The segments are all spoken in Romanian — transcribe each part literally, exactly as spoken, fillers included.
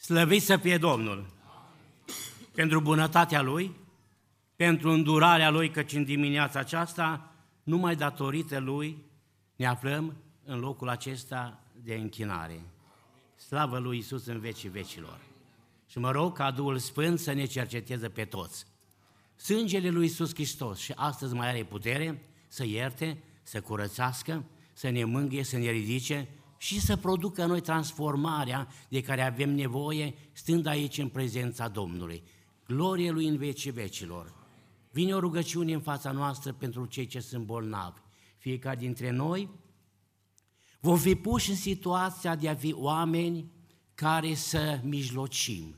Slăvit să fie Domnul pentru bunătatea Lui, pentru îndurarea Lui, căci în dimineața aceasta, numai datorită Lui, ne aflăm în locul acesta de închinare. Slavă lui Iisus în vecii vecilor. Și mă rog ca Duhul Sfânt să ne cerceteze pe toți. Sângele lui Iisus Hristos și astăzi mai are putere să ierte, să curățească, să ne mângâie, să ne ridice și să producă în noi transformarea de care avem nevoie stând aici în prezența Domnului. Glorie Lui în vecii vecilor. Vine o rugăciune în fața noastră pentru cei ce sunt bolnavi. Fiecare dintre noi vom fi puși în situația de a fi oameni care să mijlocim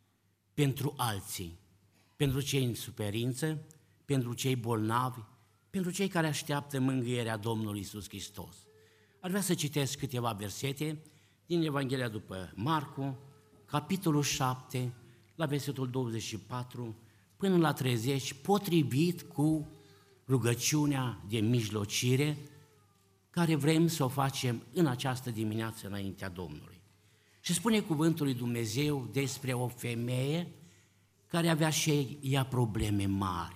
pentru alții, pentru cei în suferință, pentru cei bolnavi, pentru cei care așteaptă mângâierea Domnului Iisus Hristos. Ar vrea să citesc câteva versete din Evanghelia după Marcu, capitolul șapte, la versetul douăzeci și patru până la treizeci, potrivit cu rugăciunea de mijlocire care vrem să o facem în această dimineață înaintea Domnului. Și spune cuvântul lui Dumnezeu despre o femeie care avea și ea probleme mari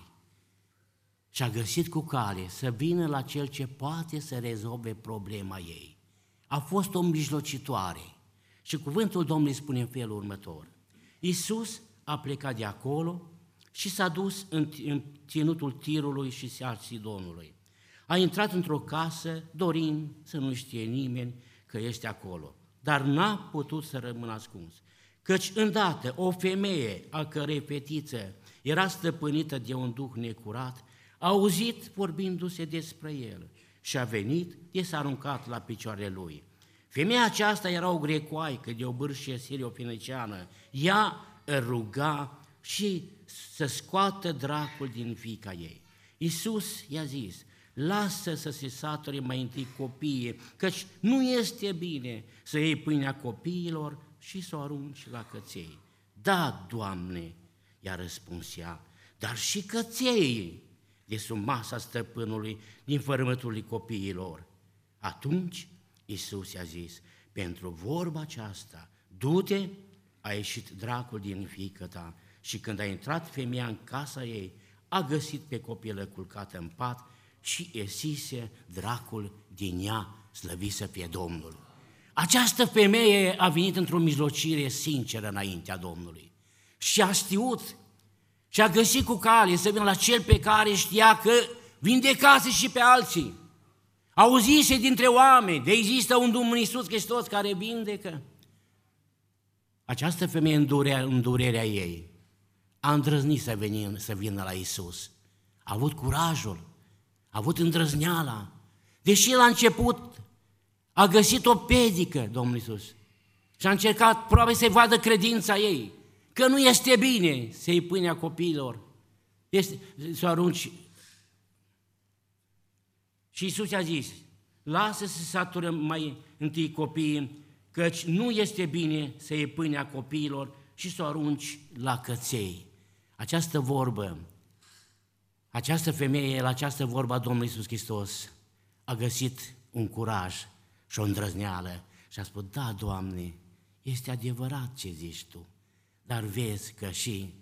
și a găsit cu cale să vină la cel ce poate să rezolve problema ei. A fost o mijlocitoare și cuvântul Domnului spune în felul următor. Iisus a plecat de acolo și s-a dus în, în ținutul Tirului și al Sidonului. A intrat într-o casă dorind să nu știe nimeni că este acolo, dar n-a putut să rămână ascuns, căci îndată o femeie a cărei fetiță era stăpânită de un duh necurat, a auzit vorbindu-se despre el și a venit, de s-a aruncat la picioarele lui. Femeia aceasta era o grecoaică de o bârșie sirio-feniciană. Ea îl ruga și să scoată dracul din fiica ei. Iisus i-a zis, lasă să se sature mai întâi copiii, căci nu este bine să iei pâinea copiilor și să o arunci la căței. Da, Doamne, i-a răspuns ea, dar și căței de sub masa stăpânului din fărâmătul copiilor. Atunci Iisus i-a zis, pentru vorba aceasta, du-te, a ieșit dracul din fiică ta. Și când a intrat femeia în casa ei, a găsit pe copilă culcată în pat și iesise dracul din ea, slăvit să fie Domnul. Această femeie a venit într-o mijlocire sinceră înaintea Domnului și a știut și a găsit cu cale să vină la cel pe care știa că vindecase și pe alții. Auzise dintre oameni, de există un Domnul Iisus Hristos care vindecă. Această femeie în durerea, în durerea ei a îndrăznit să, veni, să vină la Iisus. A avut curajul, a avut îndrăzneala. Deși la început a găsit o pedică, Domnul Iisus, și a încercat probabil să-i vadă credința ei, că nu este bine să iei pâinea copiilor, este, să o arunci. Și Iisus i-a zis, lasă să se satură mai întâi copiii, căci nu este bine să iei pâinea copiilor și să o arunci la căței. Această vorbă, această femeie, la această vorbă a Domnului Iisus Hristos a găsit un curaj și o îndrăzneală și a spus, da, Doamne, este adevărat ce zici Tu, dar vezi că și,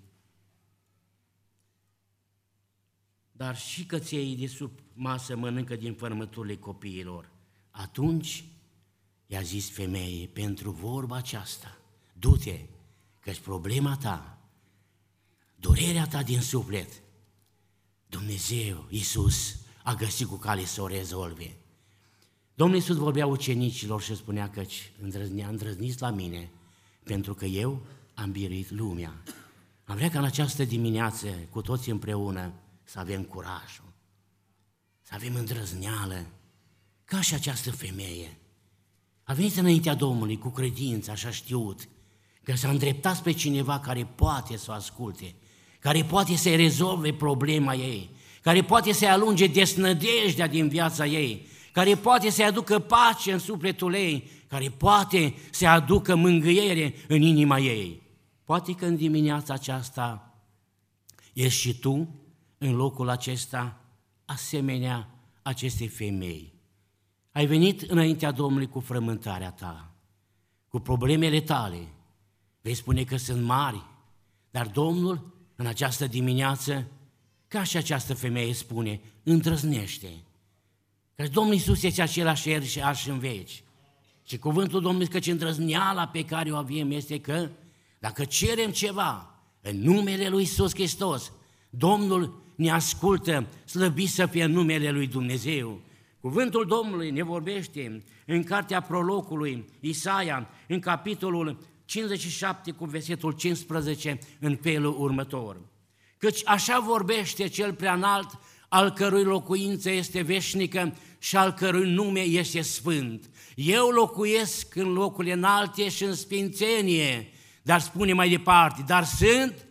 dar și căței de sub masă mănâncă din fărâmăturile copiilor. Atunci i-a zis femeie, pentru vorba aceasta, du-te, căci problema ta, durerea ta din suflet, Dumnezeu, Iisus, a găsit cu cale să o rezolve. Domnul Iisus vorbea ucenicilor și spunea căci îndrăznea, îndrăzniți la mine, pentru că eu am biruit lumea. Am vrea ca în această dimineață, cu toți împreună, să avem curajul, să avem îndrăzneală, ca și această femeie. A venit înaintea Domnului cu credință, așa știut, că s-a îndreptat spre cineva care poate să o asculte, care poate să-i rezolve problema ei, care poate să-i alunge desnădejdea din viața ei, care poate să-i aducă pace în sufletul ei, care poate să-i aducă mângâiere în inima ei. Poate că în dimineața aceasta ești și tu în locul acesta asemenea acestei femei. Ai venit înaintea Domnului cu frământarea ta, cu problemele tale, Vei spune că sunt mari, dar Domnul în această dimineață, ca și această femeie spune, îndrăznește. Că Domnul Iisus este același ieri și azi și în veci. Și cuvântul Domnului, căci îndrăzneala pe care o avem este că dacă cerem ceva în numele lui Iisus Hristos, Domnul ne ascultă, slăbit să fie numele lui Dumnezeu. Cuvântul Domnului ne vorbește în cartea prologului Isaia, în capitolul cincizeci și șapte cu versetul cincisprezece, în felul următor. Căci așa vorbește cel preanalt, al cărui locuință este veșnică și al cărui nume este sfânt. Eu locuiesc în locurile înalte și în sfințenie, dar spune mai departe, dar sunt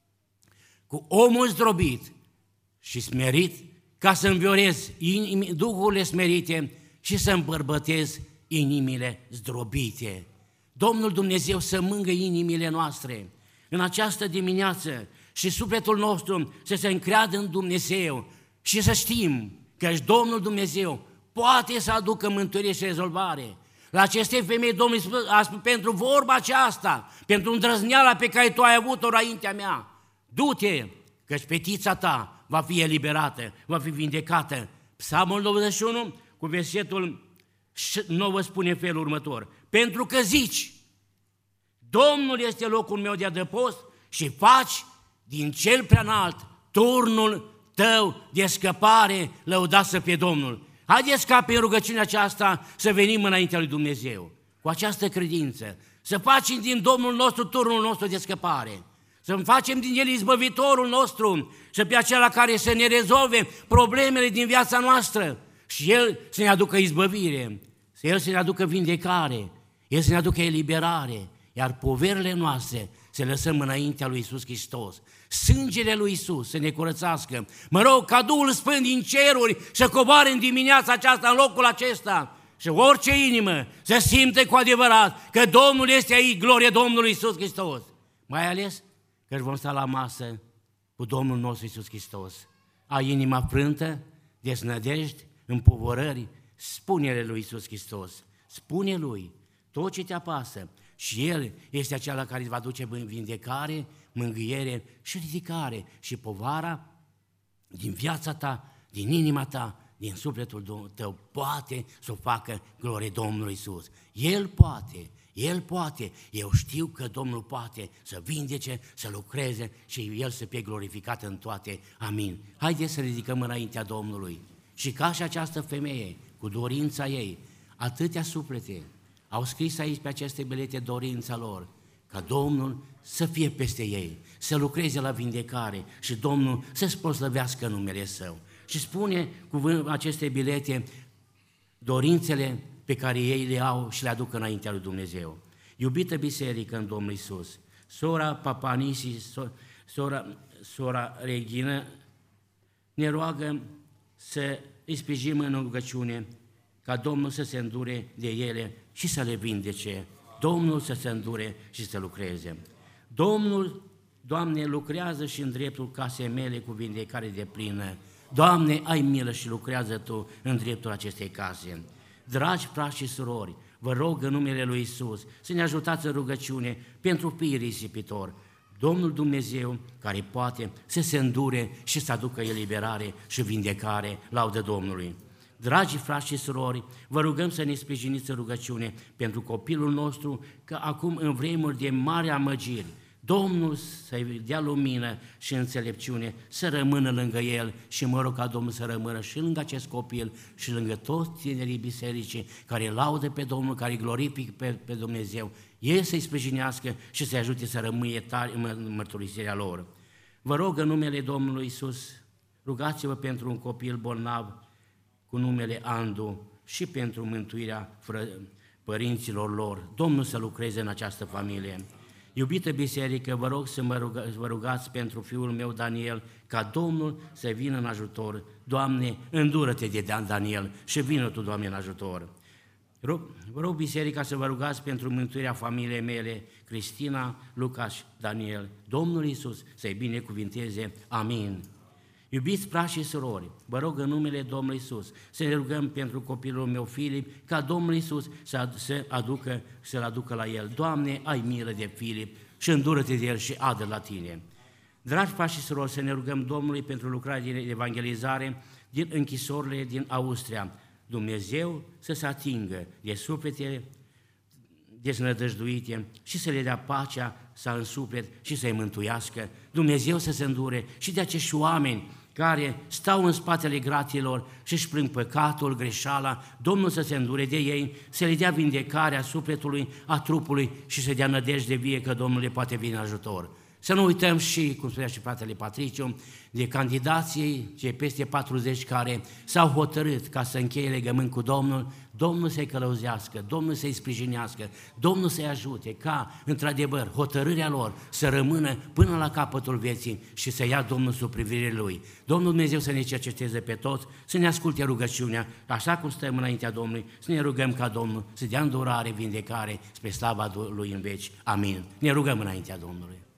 cu omul zdrobit și smerit, ca să înviorez duhurile smerite și să îmbărbătez inimile zdrobite. Domnul Dumnezeu să mângâie inimile noastre în această dimineață și sufletul nostru să se încreadă în Dumnezeu și să știm că Domnul Dumnezeu poate să aducă mântuire și rezolvare. La aceste femei Domnul a spus, pentru vorba aceasta, pentru îndrăzneala pe care tu ai avut-o înaintea mea, du-te, căci fetița ta va fi eliberată, va fi vindecată. Psalmul douăzeci și unu cu versetul nouă spune felul următor, pentru că zici, Domnul este locul meu de adăpost și faci din cel preanalt turnul tău de scăpare, lăudat să fie Domnul. Haideți ca prin rugăciunea aceasta să venim înaintea lui Dumnezeu, cu această credință, să facem din Domnul nostru turnul nostru de scăpare, să facem din El izbăvitorul nostru și pe acela care să ne rezolve problemele din viața noastră și El să ne aducă izbăvire, să El să ne aducă vindecare, El să ne aducă eliberare, iar poverile noastre să lăsăm înaintea lui Iisus Hristos. Sângele lui Iisus să ne curățească. Mă rog ca Duhul Sfânt din ceruri să coboare în dimineața aceasta, în locul acesta, și orice inimă să simte cu adevărat că Domnul este aici, glorie Domnului Iisus Hristos. Mai ales că vom sta la masă cu Domnul nostru Iisus Hristos. Ai inima frântă, deznădejdi, împovărări, spune-le lui Iisus Hristos. Spune Lui tot ce te apasă. Și El este acela care îți va duce vindecare, mângâiere și ridicare și povara din viața ta, din inima ta, din sufletul tău, poate să o facă glorie Domnului Iisus. El poate, El poate, eu știu că Domnul poate să vindece, să lucreze și El să fie glorificat în toate. Amin. Haideți să ridicăm înaintea Domnului. Și ca și această femeie, cu dorința ei, atâtea suflete au scris aici pe aceste bilete dorința lor, ca Domnul să fie peste ei, să lucreze la vindecare și Domnul să-și proslăvească numele Său. Și spune cu aceste bilete dorințele pe care ei le au și le aduc înaintea lui Dumnezeu. Iubită biserică în Domnul Iisus, sora Papanisi, sora, sora Regină, ne roagă să îi sprijinim în rugăciune, ca Domnul să se îndure de ele și să le vindece, Domnul să se îndure și să lucreze. Domnul, Doamne, lucrează și în dreptul casei mele cu vindecare de plină. Doamne, ai milă și lucrează Tu în dreptul acestei case. Dragi frați și surori, vă rog în numele Lui Iisus să ne ajutați în rugăciune pentru fiii risipitori. Domnul Dumnezeu care poate să se îndure și să aducă eliberare și vindecare, laudă Domnului. Dragi frați și surori, vă rugăm să ne sprijiniți în rugăciune pentru copilul nostru, că acum în vremuri de mare amăgiri, Domnul să-i dea lumină și înțelepciune, să rămână lângă el și mă rog ca Domnul să rămână și lângă acest copil și lângă toți tinerii bisericii care laudă pe Domnul, care glorifică pe, pe Dumnezeu, ei să-i sprijinească și să-i ajute să rămâie tari în mărturisirea lor. Vă rog în numele Domnului Iisus, rugați-vă pentru un copil bolnav cu numele Andu și pentru mântuirea părinților lor. Domnul să lucreze în această familie. Iubită biserică, vă rog să mă ruga, vă rugați pentru fiul meu Daniel, ca Domnul să vină în ajutor. Doamne, îndură-te de Daniel și vină Tu, Doamne, în ajutor. Vă rog biserica să vă rugați pentru mântuirea familiei mele, Cristina, Lucas, Daniel. Domnul Iisus să-i binecuvinteze. Amin. Iubiți frați și surori, vă rog în numele Domnului Iisus să ne rugăm pentru copilul meu Filip, ca Domnul Iisus să aducă, să-l aducă la el. Doamne, ai milă de Filip și îndură-te de el și adă la tine. Dragi frați și surori, să ne rugăm Domnului pentru lucrarea de evangelizare din închisorile din Austria. Dumnezeu să se atingă de sufletele deznădăjduite și să le dea pacea să în suflet și să-i mântuiască. Dumnezeu să se îndure și de acești oameni care stau în spatele gratilor și își plâng păcatul, greșeala, Domnul să se îndure de ei, să le dea vindecarea sufletului, a trupului și să dea nădejde vie că Domnul le poate veni în ajutor. Să nu uităm și, cum spunea și fratele Patriciu, de candidații, cei peste patruzeci care s-au hotărât ca să încheie legământ cu Domnul, Domnul să-i călăuzească, Domnul să-i sprijinească, Domnul să-i ajute ca, într-adevăr, hotărârea lor să rămână până la capătul vieții și să ia Domnul sub privirea Lui. Domnul Dumnezeu să ne cerceteze pe toți, să ne asculte rugăciunea, așa cum stăm înaintea Domnului, să ne rugăm ca Domnul să dea îndurare, vindecare spre slava Lui în veci. Amin. Ne rugăm înaintea Domnului.